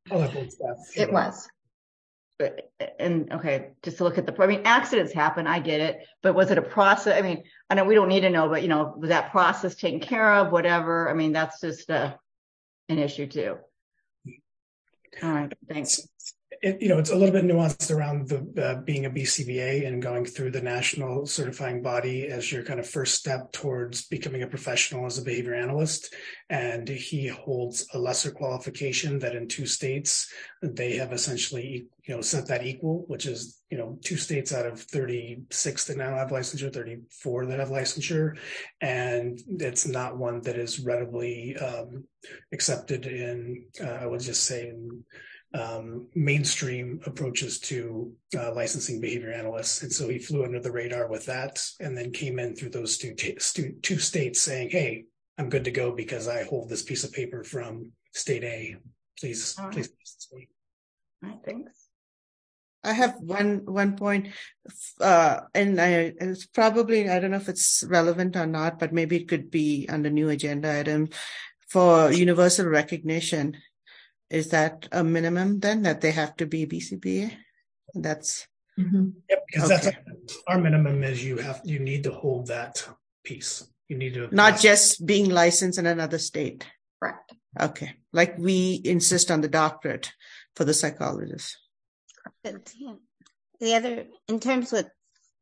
I'll have board staff. It was. And okay, just to look at accidents happen, I get it, but was it a process? I mean, I know we don't need to know, but was that process taken care of, whatever? I mean, that's just an issue too. All right, thanks. It's a little bit nuanced around the being a BCBA and going through the national certifying body as your kind of first step towards becoming a professional as a behavior analyst. And he holds a lesser qualification that in 2 states, they have essentially, set that equal, which is, 2 states out of 36 that now have licensure, 34 that have licensure. And it's not one that is readily accepted in, I would just say, in mainstream approaches to licensing behavior analysts. And so he flew under the radar with that and then came in through those two states saying, hey, I'm good to go because I hold this piece of paper from state A. Please. All right, thanks. I have one point, and it's probably, I don't know if it's relevant or not, but maybe it could be on the new agenda item for universal recognition. Is that a minimum then that they have to be BCBA? That's Yep, because that's our minimum is you need to hold that piece. You need to not just being licensed in another state. Correct. Okay, like we insist on the doctorate for the psychologist. The other, in terms with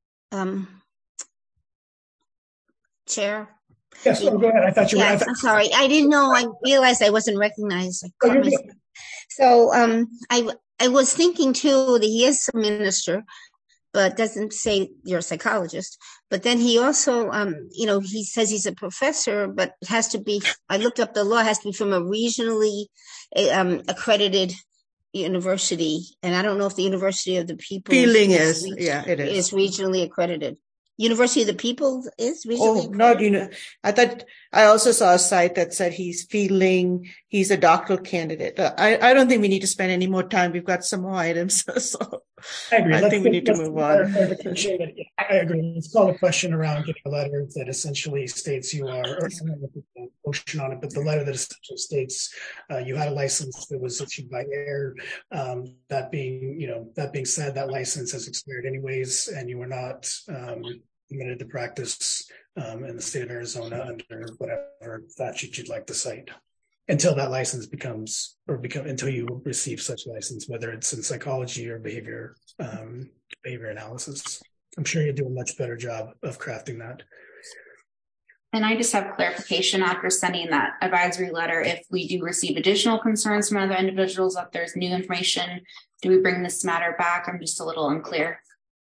Chair. Yes, go ahead. I thought you were. I'm sorry. I didn't know. I realized I wasn't recognized. So I was thinking too that he is a minister, but doesn't say you're a psychologist. But then he also, he says he's a professor, but it has to be, I looked up the law, it has to be from a regionally accredited university. And I don't know if the University of the People it is. It is regionally accredited. University of the People is regionally accredited? I thought I also saw a site that said he's a doctoral candidate. I don't think we need to spend any more time. We've got some more items. So I agree. I think we need to move on. I agree. Let's call the question around getting a letter that essentially states you are, or I don't know if there's a motion on it, but the letter that essentially states you had a license that was issued by AIR. That being said, that license has expired anyways, and you were not permitted to practice in the state of Arizona under whatever statute you'd like to cite until that license until you receive such license, whether it's in psychology or behavior analysis. I'm sure you do a much better job of crafting that. And I just have clarification after sending that advisory letter. If we do receive additional concerns from other individuals, if there's new information, do we bring this matter back? I'm just a little unclear.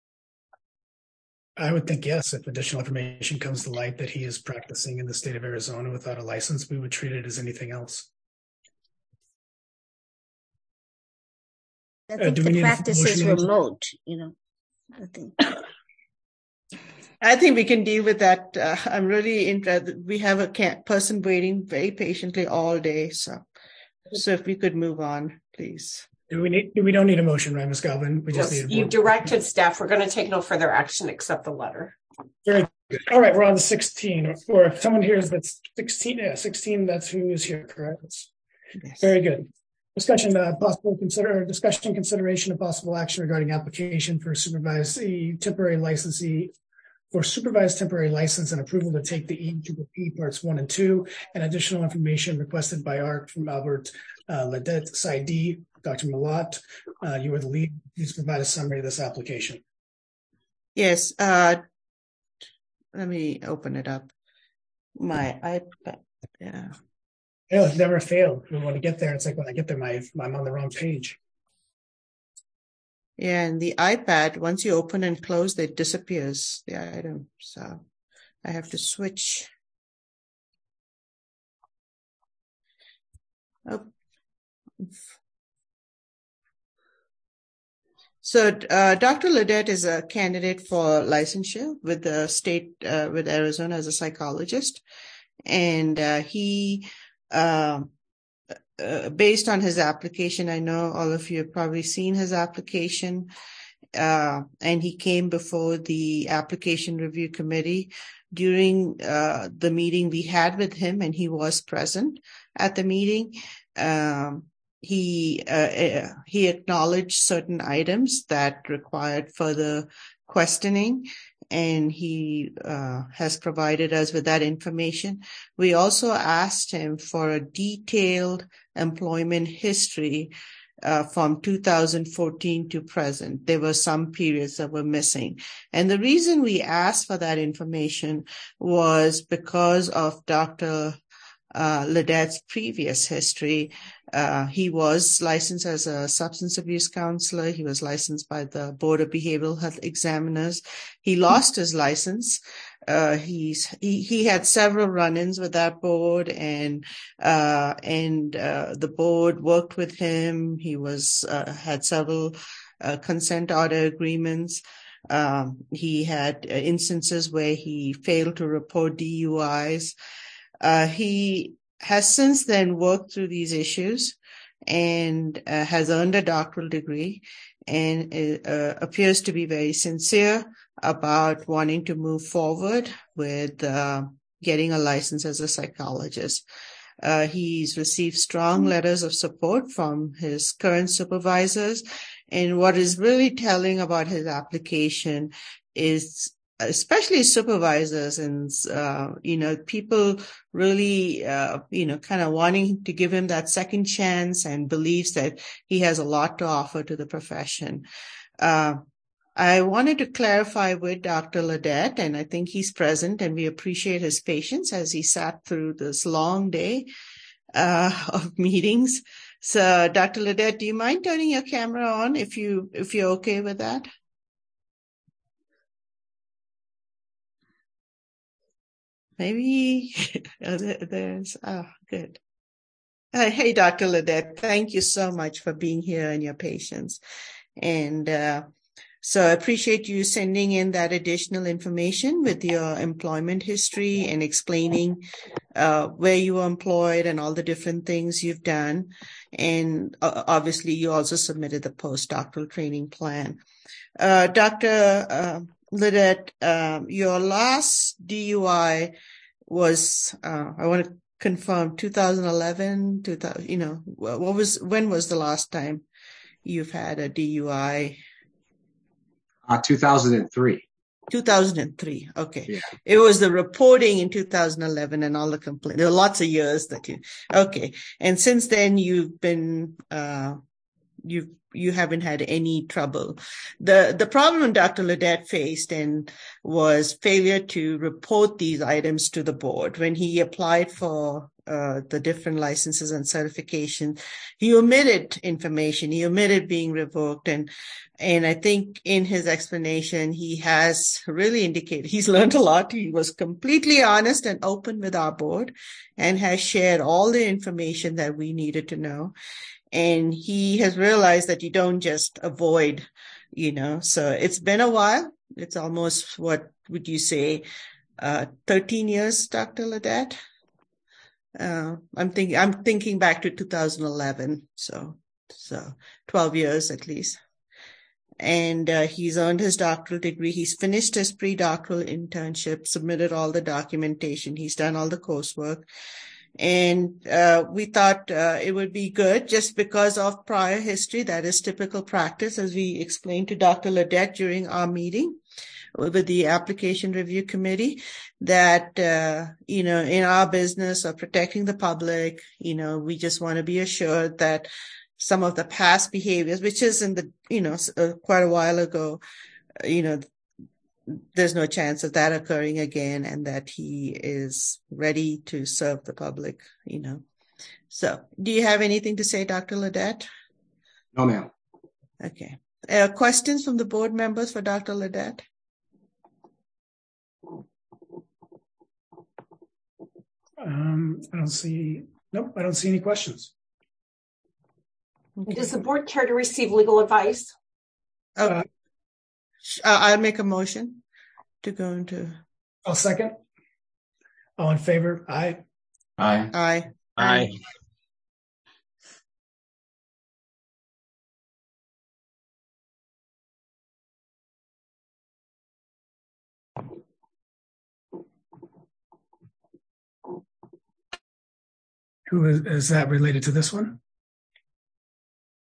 I would think yes. If additional information comes to light that he is practicing in the state of Arizona without a license, we would treat it as anything else. I think the practice is remote, I think we can deal with that. I'm really interested. We have a person waiting very patiently all day. So if we could move on, please. We don't need a motion, right, Ms. Galvin? We just need you directed staff. We're going to take no further action except the letter. Very good. All right, we're on to 16. Or if someone hears that's 16, 16, that's who is here, correct? Yes. Very good. Discussion consideration of possible action regarding application for supervised temporary license and approval to take the E2P parts 1 and 2 and additional information requested by ARC from Albert Ledet Saidi. Dr. Malott, you are the lead. Please provide a summary of this application. Yes. Let me open it up. My iPad. Yeah. It's never failed. When I get there, it's like when I get there, I'm on the wrong page. Yeah, and the iPad, once you open and close, it disappears, the item. So I have to switch. Oh. So Dr. Ledet is a candidate for licensure with the state, with Arizona as a psychologist. And he, based on his application, I know all of you have probably seen his application, and he came before the application review committee during the meeting we had with him, and he was present at the meeting. he acknowledged certain items that required further questioning, and he has provided us with that information. We also asked him for a detailed employment history from 2014 to present. There were some periods that were missing. And the reason we asked for that information was because of Dr. Ledette's previous history. He was licensed as a substance abuse counselor. He was licensed by the Board of Behavioral Health Examiners. He lost his license. He had several run-ins with that board, and the board worked with him. He had several consent order agreements. He had instances where he failed to report DUIs. He has since then worked through these issues and has earned a doctoral degree, and appears to be very sincere about wanting to move forward with getting a license as a psychologist. He's received strong letters of support from his current supervisors. And what is really telling about his application is especially supervisors and, people really, kind of wanting to give him that second chance, and believes that he has a lot to offer to the profession. I wanted to clarify with Dr. Ledette, and I think he's present, and we appreciate his patience as he sat through this long day of meetings. So, Dr. Ledette, do you mind turning your camera on if you're okay with that? Maybe there's, good. Hey, Dr. Ledette, thank you so much for being here and your patience. And so I appreciate you sending in that additional information with your employment history and explaining where you were employed and all the different things you've done. And obviously, you also submitted the postdoctoral training plan. Dr. Ledette, your last DUI was, I want to confirm, 2011, when was the last time you've had a DUI? 2003. 2003. Okay. Yeah. It was the reporting in 2011 and all the complaints. There are lots of years okay. And since then you've been, you haven't had any trouble. The problem Dr. Ledette faced was failure to report these items to the board. When he applied for the different licenses and certifications, he omitted information. He omitted being revoked. And I think in his explanation, he has really indicated he's learned a lot. He was completely honest and open with our board and has shared all the information that we needed to know. And he has realized that you don't just avoid, so it's been a while. It's almost, what would you say, 13 years, Dr. Ledette? I'm thinking back to 2011. So 12 years at least. And he's earned his doctoral degree. He's finished his pre-doctoral internship, submitted all the documentation. He's done all the coursework. And we thought it would be good just because of prior history. That is typical practice, as we explained to Dr. Ledette during our meeting with the application review committee, that, in our business of protecting the public, we just want to be assured that some of the past behaviors, which is in the, quite a while ago, there's no chance of that occurring again, and that he is ready to serve the public, So, do you have anything to say, Dr. Ledette? No, ma'am. Okay. Questions from the board members for Dr. Ledette? I don't see any questions. Okay. Does the board care to receive legal advice? I'll make a motion to go into. I'll second. All in favor? Aye. Aye. Aye. Aye. Who is that related to this one?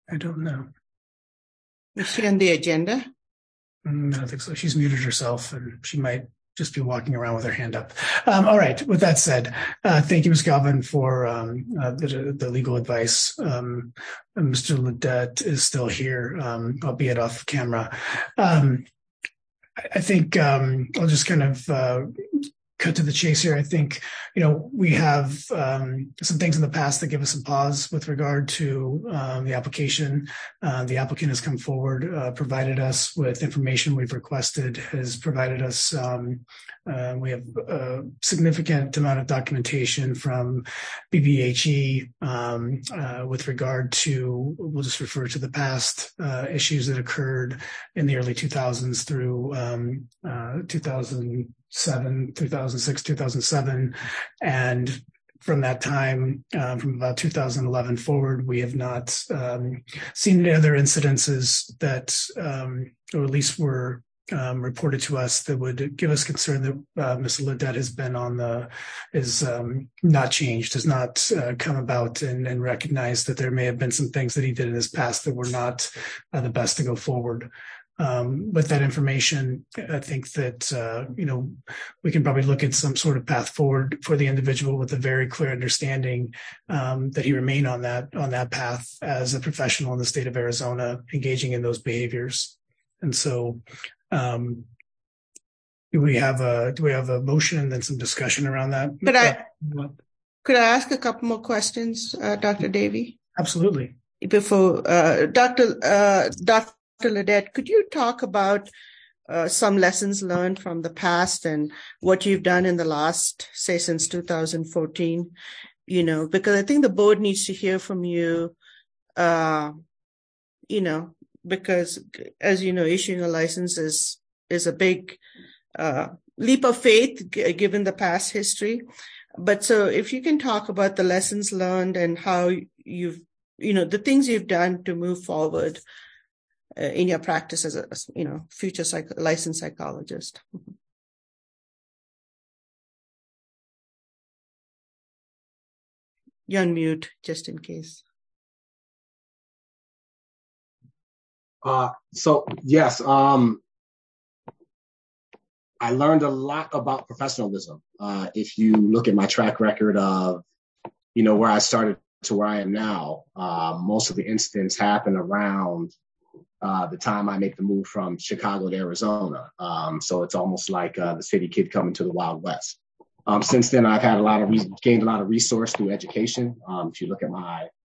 I don't know. Is she on the agenda? I don't think so. She's muted herself, and she might just be walking around with her hand up. All right. With that said, thank you, Ms. Galvin, for the legal advice. Mr. Ledet is still here, albeit off camera. I think I'll just kind of cut to the chase here. I think, we have some things in the past that give us some pause with regard to the application. The applicant has come forward, provided us with information we've requested, has provided us, we have a significant amount of documentation from BBHE with regard to, we'll just refer to the past issues that occurred in the early 2000s through 2006, 2007. And from that time, from about 2011 forward, we have not seen any other incidences that, or at least were reported to us that would give us concern that Mr. Ledet has been is not changed, has not come about and recognized that there may have been some things that he did in his past that were not the best to go forward. With that information, I think that, we can probably look at some sort of path forward for the individual with a very clear understanding that he remain on that path as a professional in the state of Arizona, engaging in those behaviors. And so, do we have a motion and then some discussion around that? Could I ask a couple more questions, Dr. Davey? Absolutely. Before Dr. Ledet, could you talk about some lessons learned from the past and what you've done in the last, say, since 2014? Because I think the board needs to hear from you, because, as you know, issuing a license is a big leap of faith given the past history. But so if you can talk about the lessons learned and how you've, the things you've done to move forward in your practice as a, future licensed psychologist. You're on mute, just in case. So yes, I learned a lot about professionalism. If you look at my track record of, where I started to where I am now, most of the incidents happen around the time I make the move from Chicago to Arizona. So it's almost like the city kid coming to the Wild West. Since then, I've had gained a lot of resource through education. If you look at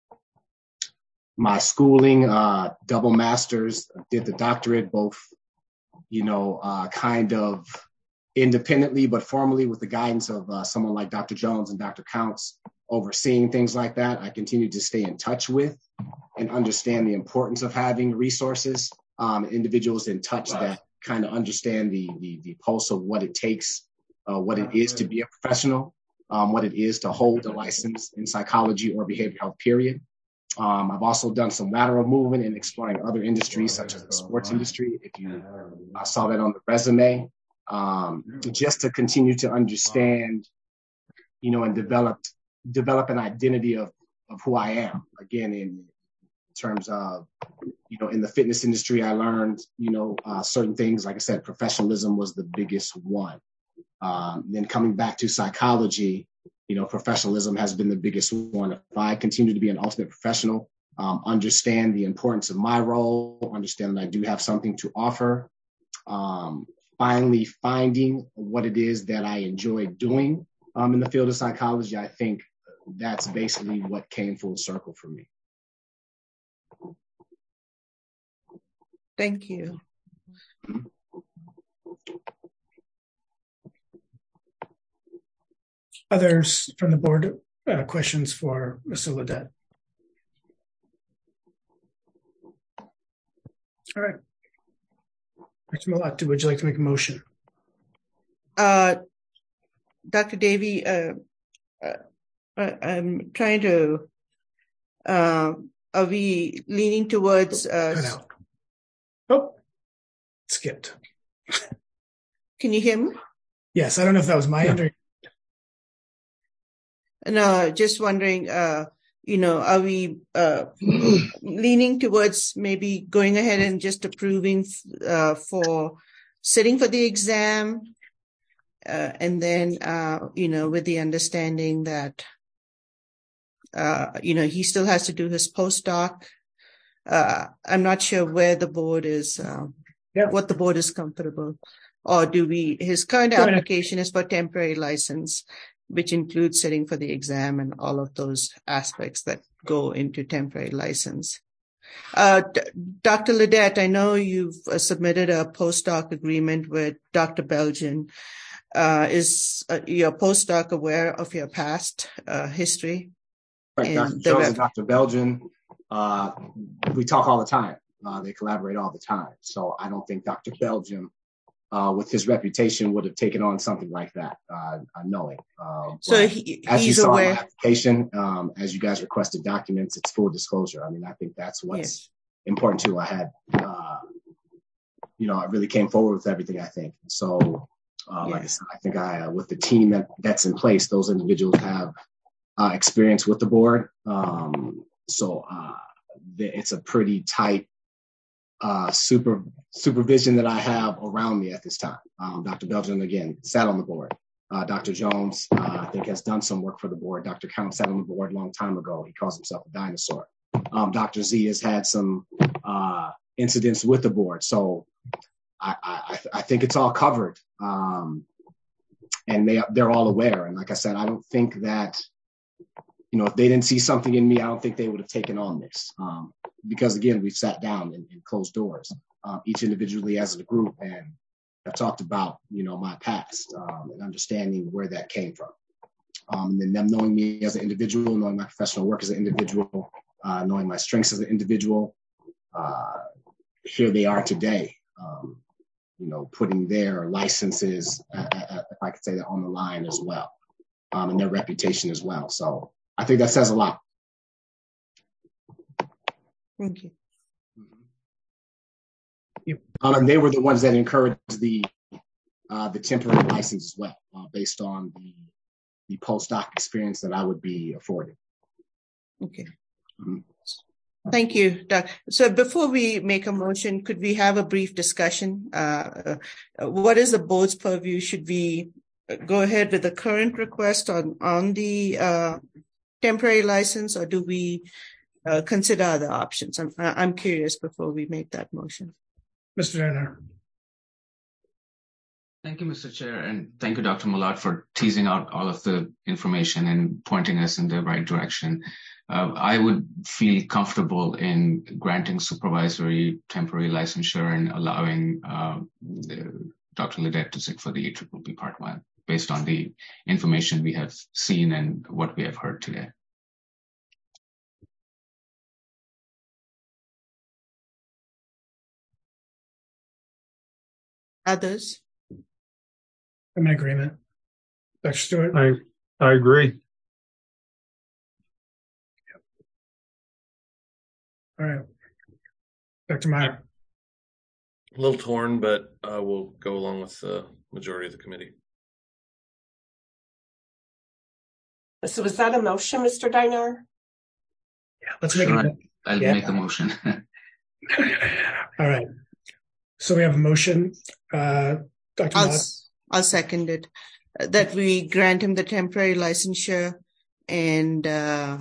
my schooling, double masters, did the doctorate, both, kind of independently, but formally with the guidance of someone like Dr. Jones and Dr. Counts, overseeing things like that. I continue to stay in touch with and understand the importance of having resources, individuals in touch that kind of understand the pulse of what it takes, what it is to be a professional, what it is to hold a license in psychology or behavioral health, period. I've also done some lateral movement in exploring other industries, such as the sports industry. If you saw that on the resume, just to continue to understand, and develop an identity of who I am. Again, in terms of, in the fitness industry, I learned, certain things. Like I said, professionalism was the biggest one. Then coming back to psychology, professionalism has been the biggest one. If I continue to be an ultimate professional, understand the importance of my role, understand that I do have something to offer, finally finding what it is that I enjoy doing in the field of psychology, I think that's basically what came full circle for me. Thank you. Mm-hmm. Others from the board, questions for Mr. Ledet? All right. Mr. Malott, would you like to make a motion? Dr. Davey, I'm trying to, are we leaning towards... Cut out. Oh, skipped. Can you hear me? Yes, I don't know if that was my end or... No, just wondering, are we leaning towards maybe going ahead and just approving for sitting for the exam? And then, with the understanding that, he still has to do his postdoc. I'm not sure where the board is, what the board is comfortable. Or his current application is for temporary license, which includes sitting for the exam and all of those aspects that go into temporary license. Dr. Ledet, I know you've submitted a postdoc agreement with Dr. Belgian. Is your postdoc aware of your past history? Right, Dr. Jones and Dr. Belgian, we talk all the time. They collaborate all the time. So I don't think Dr. Belgian, with his reputation, would have taken on something like that, knowing. So as you he's saw aware. in my application, as you guys requested documents, it's full disclosure. I mean, I think that's what's important too. I had, I really came forward with everything, I think. So, like I said, I think with the team that's in place, those individuals have experience with the board. So it's a pretty tight supervision that I have around me at this time. Dr. Belgian, again, sat on the board. Dr. Jones, I think, has done some work for the board. Dr. Count sat on the board a long time ago. He calls himself a dinosaur. Dr. Z has had some incidents with the board. So I think it's all covered. And they're all aware. And like I said, I don't think that, if they didn't see something in me, I don't think they would have taken on this. Because again, we've sat down in closed doors, each individually as a group, and I've talked about, my past and understanding where that came from. And then them knowing me as an individual, knowing my professional work as an individual, knowing my strengths as an individual. Here they are today, putting their licenses, if I could say that, on the line as well, and their reputation as well. So I think that says a lot. Thank you. And they were the ones that encouraged the temporary license as well, based on the postdoc experience that I would be afforded. Okay. Mm-hmm. Thank you, Doc. So before we make a motion, could we have a brief discussion? What is the board's purview? Should we go ahead with the current request on the temporary license, or do we consider other options? I'm curious before we make that motion. Mr. Darnar. Thank you, Mr. Chair, and thank you, Dr. Millard, for teasing out all of the information and pointing us in the right direction. I would feel comfortable in granting supervisory temporary licensure and allowing Dr. Ledet to sit for the EPPP Part 1 based on the information we have seen and what we have heard today. Others? I'm in agreement. Dr. Stewart? I agree. All right. Dr. Meyer? A little torn, but we'll go along with the majority of the committee. So was that a motion, Mr. Darnar? Yeah, let's make it. I'll make a motion. All right. So we have a motion. Dr. I'll second it. That we grant him the temporary licensure and that,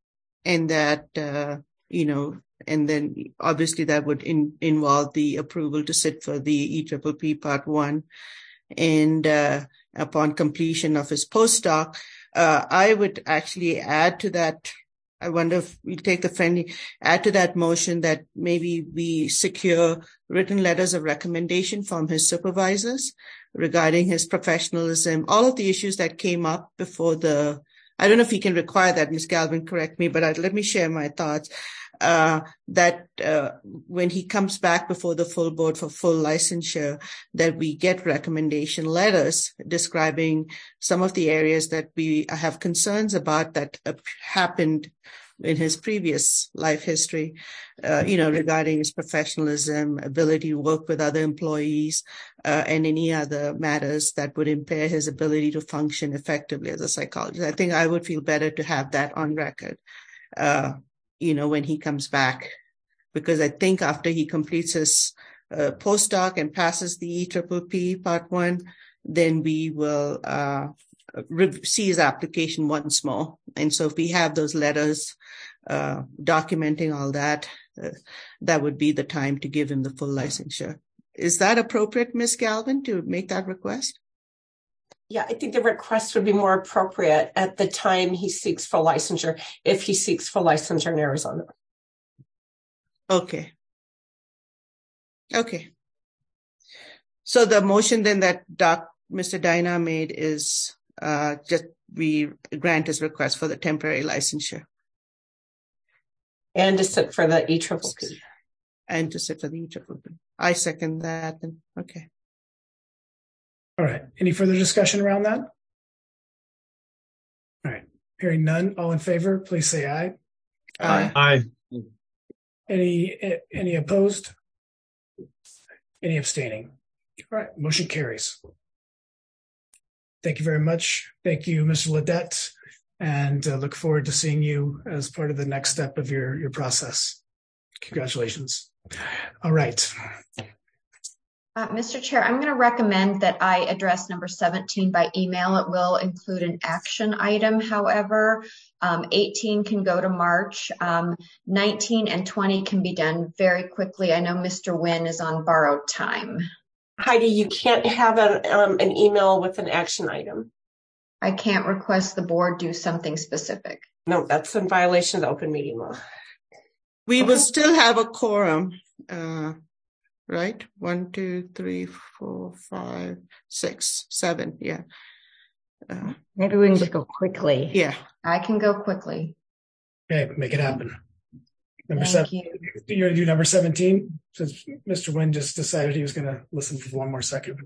and then obviously that would involve the approval to sit for the EPPP Part 1. And upon completion of his postdoc, I would actually add to that. I wonder if we take the friendly, add to that motion that maybe we secure written letters of recommendation from his supervisors regarding his professionalism, all of the issues that came up before I don't know if he can require that, Ms. Galvin, correct me, but let me share my thoughts. That when he comes back before the full board for full licensure, that we get recommendation letters describing some of the areas that we have concerns about that happened in his previous life history, regarding his professionalism, ability to work with other employees, and any other matters that would impair his ability to function effectively as a psychologist. I think I would feel better to have that on record. when he comes back, because I think after he completes his postdoc and passes the EPPP Part 1, then we will see his application once more. And so if we have those letters documenting all that, that would be the time to give him the full licensure. Is that appropriate, Ms. Galvin, to make that request? Yeah, I think the request would be more appropriate at the time he seeks full licensure, if he seeks full licensure in Arizona. Okay. So the motion then that Mr. Dyna made is just we grant his request for the temporary licensure. And to sit for the EPPP. And to sit for the EPPP. I second that. Okay. All right. Any further discussion around that? All right. Hearing none, all in favor, please say aye. Aye. Any opposed? Any abstaining? All right. Motion carries. Thank you very much. Thank you, Mr. Ledet, and look forward to seeing you as part of the next step of your process. Congratulations. All right. Mr. Chair, I'm going to recommend that I address number 17 by email. It will include an action item. However, 18 can go to March. 19 and 20 can be done very quickly. I know Mr. Nguyen is on borrowed time. Heidi, you can't have an email with an action item. I can't request the board do something specific. No, that's in violation of the open meeting law. We will still have a quorum. Right? 1, 2, 3, 4, 5, 6, 7. Yeah. Maybe we can just go quickly. Yeah. I can go quickly. Okay, make it happen. Number Thank 7. You want to do number 17? Since Mr. Nguyen just decided he was going to listen for one more second.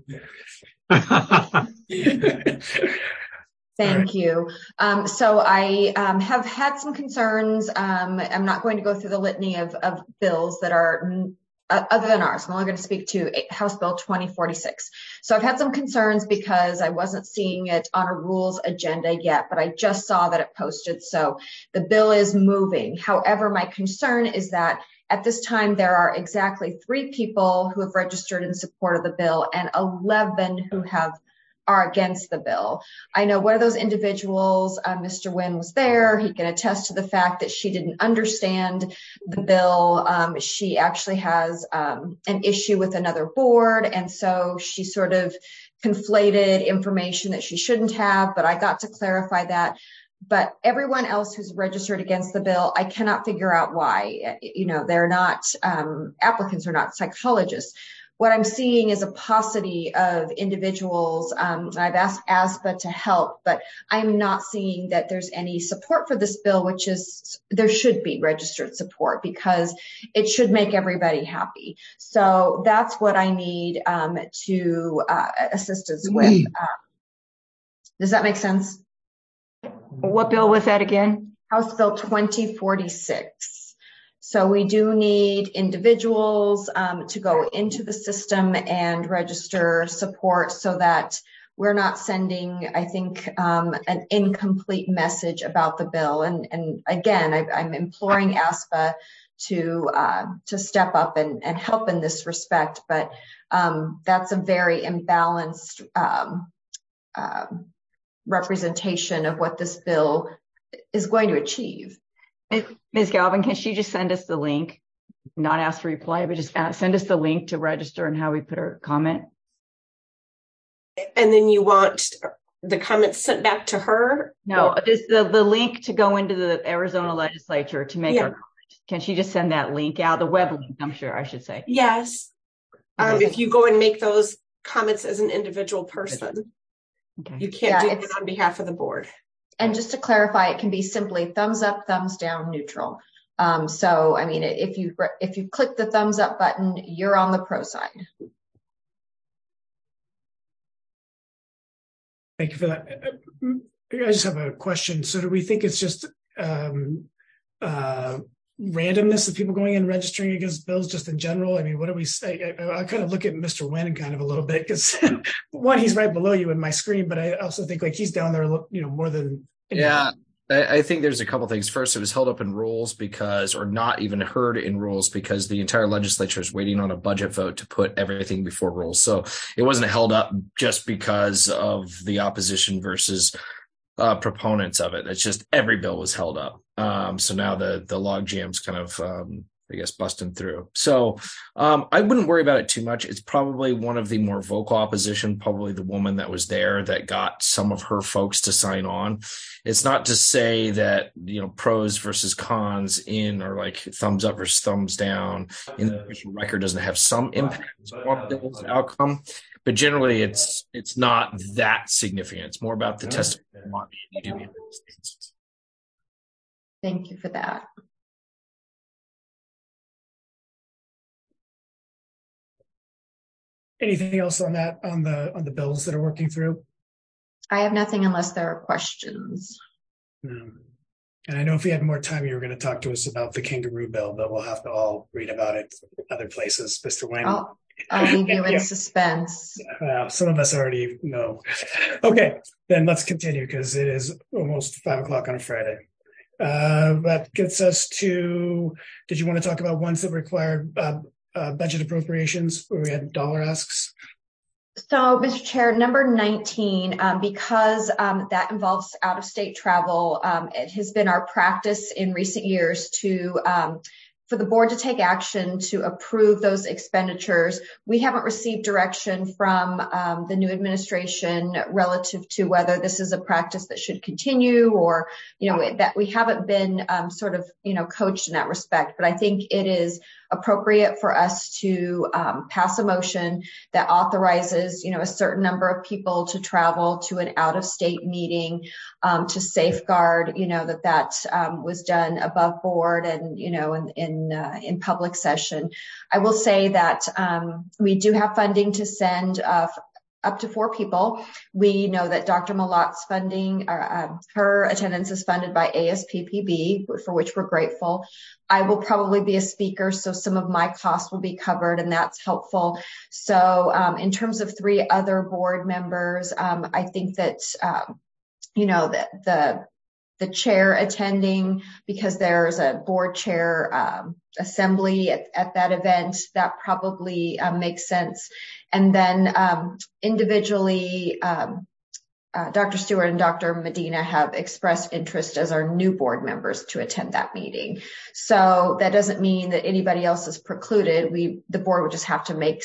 Thank you. So I have had some concerns. I'm not going to go through the litany of bills that are other than ours. I'm only going to speak to House Bill 2046. So I've had some concerns because I wasn't seeing it on a rules agenda yet, but I just saw that it posted. So the bill is moving. However, my concern is that at this time, there are exactly 3 people who have registered in support of the bill and 11 who are against the bill. I know one of those individuals, Mr. Nguyen, was there. He can attest to the fact that she didn't understand the bill. She actually has an issue with another board, and so she sort of conflated information that she shouldn't have, but I got to clarify that. But everyone else who's registered against the bill, I cannot figure out why. They're not applicants, are not psychologists. What I'm seeing is a paucity of individuals. I've asked ASPA to help, but I'm not seeing that there's any support for this bill, which is there should be registered support because it should make everybody happy. So that's what I need to assistance with. Does that make sense? What bill was that again? House Bill 2046. So we do need individuals to go into the system and register support so that we're not sending, I think, an incomplete message about the bill. And again, I'm imploring ASPA to step up and help in this respect. But that's a very imbalanced representation of what this bill is going to achieve. Ms. Galvin, can she just send us the link, not ask for reply, but just send us the link to register and how we put our comment? And then you want the comments sent back to her? No, just the link to go into the Arizona legislature to make our comment. Can she just send that link out, the web link, I'm sure I should say? Yes. If you go and make those comments as an individual person, you can't do it on behalf of the board. And just to clarify, it can be simply thumbs up, thumbs down, neutral. So, I mean, if you click the thumbs up button, you're on the pro side. Thank you for that. I just have a question. So do we think it's just randomness of people going and registering against bills just in general? I mean, what do we say? I kind of look at Mr. Nguyen kind of a little bit because one, he's right below you in my screen, but I also think like he's down there, more than. Yeah, I think there's a couple things. First, it was held up in rules or not even heard in rules because the entire legislature is waiting on a budget vote to put everything before rules. So it wasn't held up just because of the opposition versus proponents of it. It's just every bill was held up. So now the log jam's kind of, I guess, busting through. So I wouldn't worry about it too much. It's probably one of the more vocal opposition, probably the woman that was there that got some of her folks to sign on. It's not to say that, pros versus cons or like thumbs up versus thumbs down in the official record doesn't have some impact on the bill's outcome. But generally, it's not that significant. It's more about the testimony you do. Thank you for that. Anything else on that, on the bills that are working through? I have nothing unless there are questions. No. And I know if we had more time, you were going to talk to us about the kangaroo bill, but we'll have to all read about it other places. Mr. Wayne. I'll leave you in suspense. Some of us already know. Okay, then let's continue because it is almost 5:00 on a Friday. That gets us to, did you want to talk about ones that required budget appropriations where we had dollar asks? So, Mr. Chair, number 19, because that involves out-of-state travel, it has been our practice in recent years for the board to take action to approve those expenditures. We haven't received direction from the new administration relative to whether this is a practice that should continue or, that we haven't been coached in that respect. But I think it is appropriate for us to pass a motion that authorizes, a certain number of people to travel to an out-of-state meeting to safeguard, that was done above board and, in public session. I will say that we do have funding to send up to 4 people. We know that Dr. Malat's funding, her attendance is funded by ASPPB, for which we're grateful. I will probably be a speaker, so some of my costs will be covered, and that's helpful. So in terms of 3 other board members, I think that, that the chair attending, because there's a board chair assembly at that event, that probably makes sense. And then individually, Dr. Stewart and Dr. Medina have expressed interest as our new board members to attend that meeting. So that doesn't mean that anybody else is precluded. The board would just have to make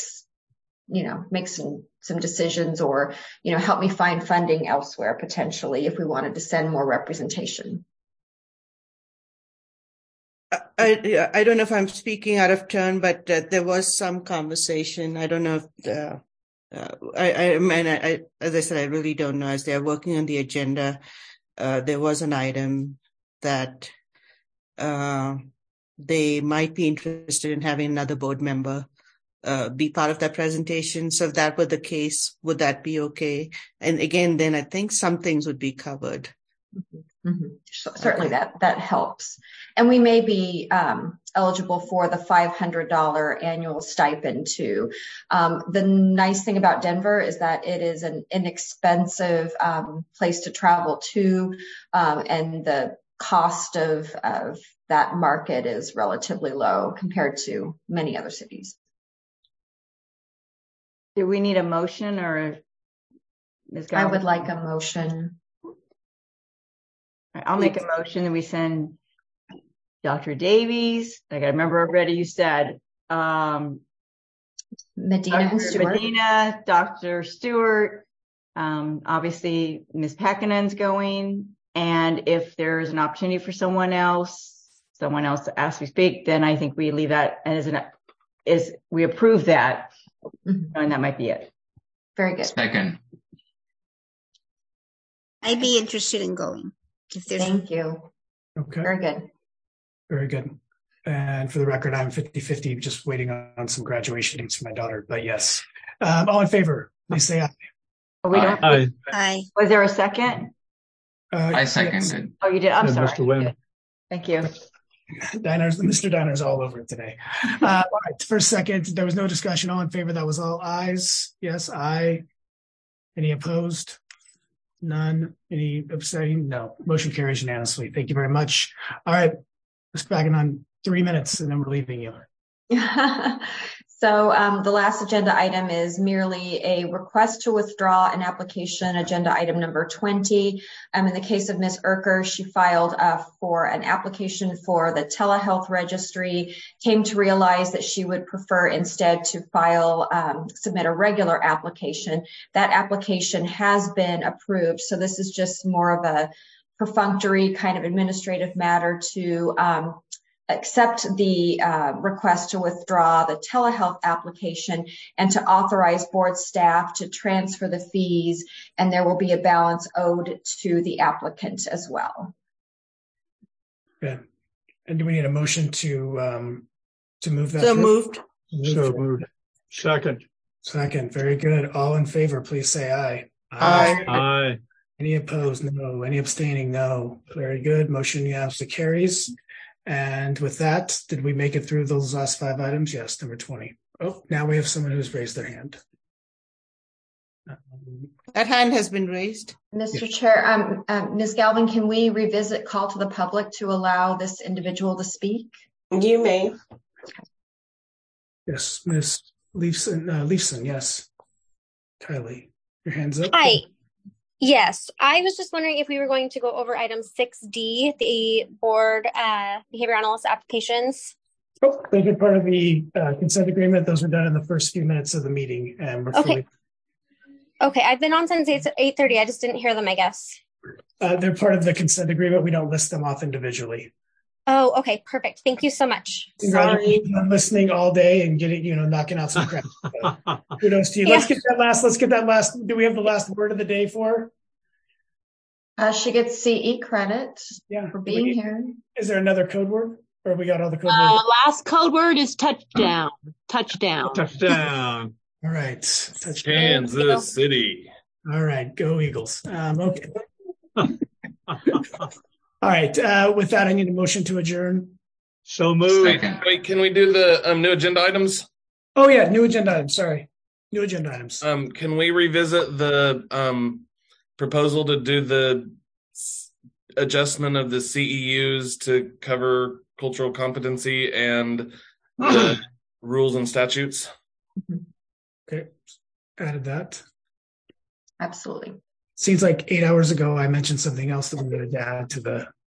some decisions or, help me find funding elsewhere potentially if we wanted to send more representation. I don't know if I'm speaking out of turn, but there was some conversation. I don't know if as I said, I really don't know. As they're working on the agenda, there was an item that they might be interested in having another board member be part of that presentation. So if that were the case, would that be okay? And again, then I think some things would be covered. Mm-hmm. Mm-hmm. Certainly that helps. And we may be eligible for the $500 annual stipend too. The nice thing about Denver is that it is an inexpensive place to travel to, and the cost of that market is relatively low compared to many other cities. Do we need a motion or Ms. I would like a motion. I'll make a motion that we send Dr. Davies. I got to remember already you said Medina and Stewart. Medina, Dr. Stewart. Obviously, Ms. Packinen's going. And if there's an opportunity for someone else to ask me speak, then I think we leave that as we approve that. Mm-hmm. And that might be it. Very good. Second. I'd be interested in going. Thank you. Okay. Very good. Very good. And for the record, I'm 50-50, just waiting on some graduation dates for my daughter. But yes. All in favor, please say aye. Oh, we don't. Aye. Was there a second? I seconded. Yes. Oh, you did. I'm sorry. Mr. Wynn. Thank you. Mr. Diner's all over it today. All right. For a second, there was no discussion. All in favor. That was all ayes. Yes, aye. Any opposed? None. Any abstaining? No. Motion carries unanimously. Thank you very much. All right. Let's back in on 3 minutes and then we're leaving you. So the last agenda item is merely a request to withdraw an application, agenda item number 20. In the case of Ms. Erker, she filed for an application for the telehealth registry, came to realize that she would prefer instead to submit a regular application. That application has been approved. So this is just more of a perfunctory kind of administrative matter to accept the request to withdraw the telehealth application and to authorize board staff to transfer the fees, and there will be a balance owed to the applicant as well. Okay. And do we need a motion to move that? So moved. So moved. Second. Very good. All in favor, please say aye. Aye. Any opposed? No. Any abstaining? No. Very good. Motion unanimously carries. And with that, did we make it through those last 5 items? Yes, number 20. Oh, now we have someone who's raised their hand. That hand has been raised. Mr. Chair, Ms. Galvin, can we revisit call to the public to allow this individual to speak? You may. Yes, Ms. Leifson, yes. Kylie, your hand's up. Hi. Yes, I was just wondering if we were going to go over item 6D, the board behavior analyst applications. Oh, those are part of the consent agreement. Those were done in the first few minutes of the meeting. And we're Okay, I've been on since 8:30. I just didn't hear them, I guess. They're part of the consent agreement. We don't list them off individually. Oh, okay, perfect. Thank you so much. Congratulations on listening all day and getting, knocking out some crap. Kudos to you. Let's get that last. Do we have the last word of the day for her? She gets CE credit for being here. Is there another code word? Or we got all the code words? Last code word is touchdown. Touchdown. All right. Touchdown. Kansas City. All right. Go Eagles. Okay. All right. With that, I need a motion to adjourn. So moved. Wait, can we do the new agenda items? Oh, yeah. New agenda items. Sorry. New agenda items. Can we revisit the proposal to do the adjustment of the CEUs to cover cultural competency and the rules and statutes? Okay. Added that. Absolutely. Seems like 8 hours ago, I mentioned something else that we wanted to add to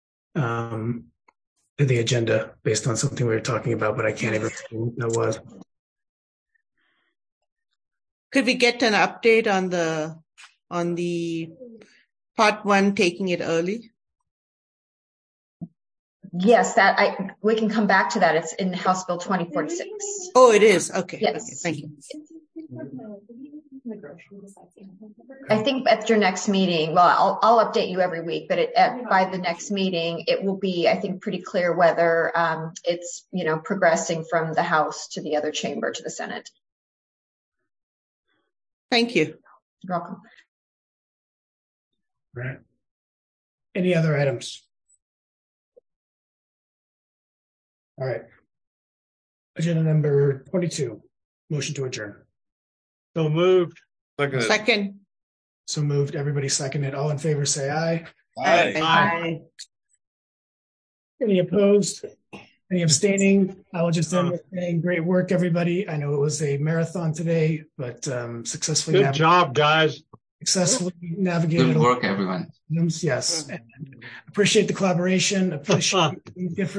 the agenda based on something we were talking about, but I can't even remember what that was. Could we get an update on the part 1 taking it early? Yes, we can come back to that. It's in House Bill 2046. Oh, it is. Okay. Yes. Okay, thank you. I think at your next meeting, well, I'll update you every week, but by the next meeting, it will be, I think, pretty clear whether it's, progressing from the House to the other chamber to the Senate. Thank you. You're welcome. All right. Any other items? All right. Agenda number 22, motion to adjourn. So moved. Second. So moved. Everybody seconded. All in favor, say aye. Aye. Any opposed? Any abstaining? I will just end with saying great work, everybody. I know it was a marathon today, but successfully. Good job, guys. Successfully navigated. Good work, everyone. Yes. And appreciate the collaboration. Appreciate different